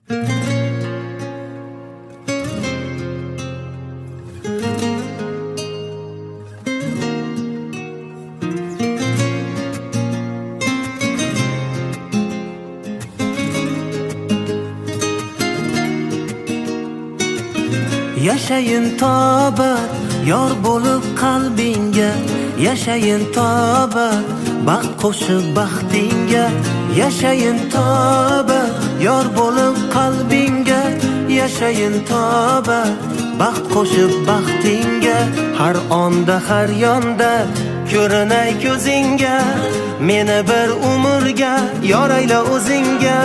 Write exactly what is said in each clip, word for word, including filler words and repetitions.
Yashayin tobat yor bo'lib qalbingga, yashayin tobat baxt qo'shib baxtingga, yashayin tobat yor bo'lib qalbingga, yashayin tobat baxt qo'shib baxtingga. Har onda har yonda ko'rinay ko'zingga, meni bir umrga yor ayla o'zingga.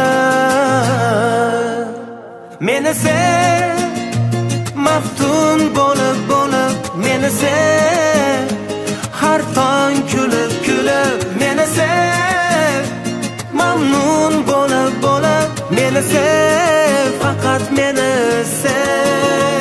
Meni sev maftun bo'lib bo'lib, meni sev har tong kulib kulib, meni sev mamnun bo'lib bo'lib, meni sev faqat meni sev.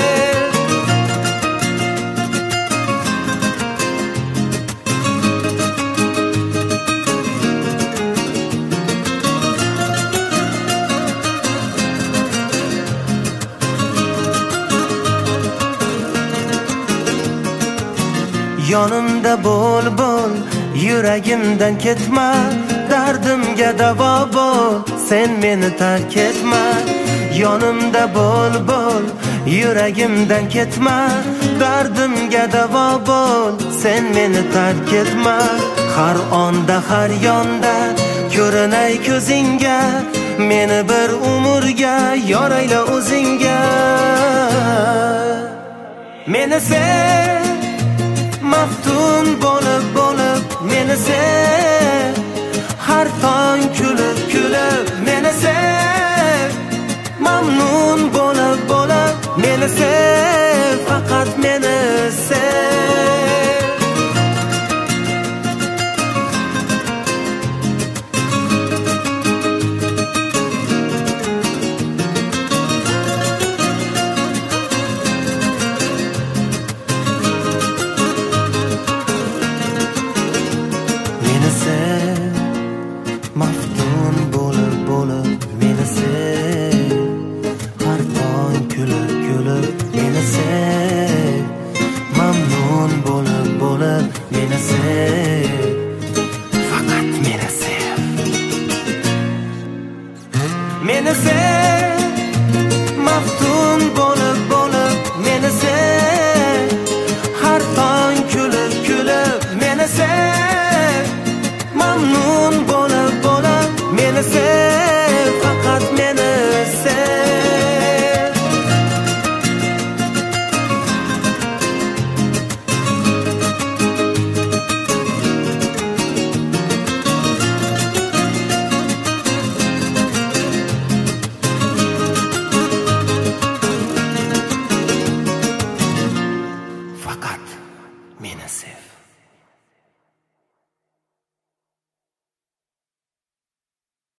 Yonimda bo'l bo'l, yuragimdan ketma, dardimga davo bo'l, sen meni tark etma. Yonimda bo'l bo'l, yuragimdan ketma, dardimga davo bo'l, sen meni tark etma. Har onda har yonda ko'rinay ko'zingga, meni bir umrga yor ayla o'zingga. Meni sev maftun bo'lib bo'lib, meni sev har tong kulib kulib, meni sev mamnun bo'lib bo'lib, meni sev faqat meni sev. Maftun bo'lib bo'lib, meni sev har tong kulib kulib, meni sev mamnun bo'lib bo'lib, meni sev faqat meni sev. Meni sev maftun bo'lib bo'lib, meni sev har tong kulib kulib, meni sev mamnun bo'lib bo'lib, meni sev faqat meni sev. Faqat meni sev.